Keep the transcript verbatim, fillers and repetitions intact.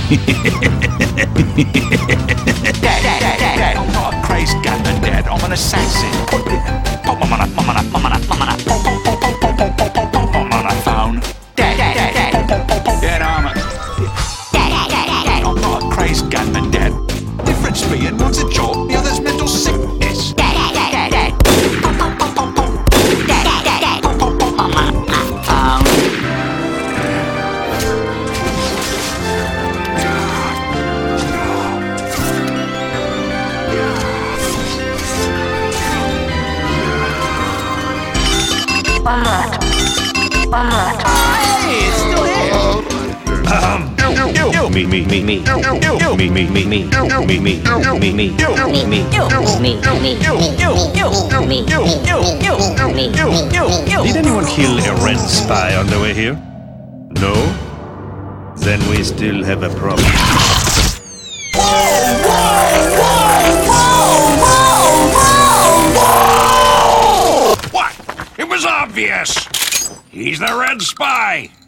Dad, dad, dad, dad, I'm not a crazed gunman, Dad. I'm an assassin. Pop mum on a, mum on a, mum on a, mum on a, pop, pop, pop, pop, pop, pop, pop, pop, pop, mum on a phone. Dad, dad, dad, dad, pop, pop, pop, Dad, I'm a... Dad, dad, dad, dad, I'm not a crazed gunman, Dad. Difference being one's a job, the other's mental sickness. Dad, dad, dad, dad, pop, pop, pop, pop, pop. Dad, dad, dad, dad, pop, pop, pop, mum on a phone. One minute. One minute. Hey, it's still here. Um, me, me, me, me, me, me, me, me, me, me, me, me, me, me, me, me, Did anyone kill a Ren spy on the way here? No? Then we still have a problem. What? It was obvious. He's the Red Spy.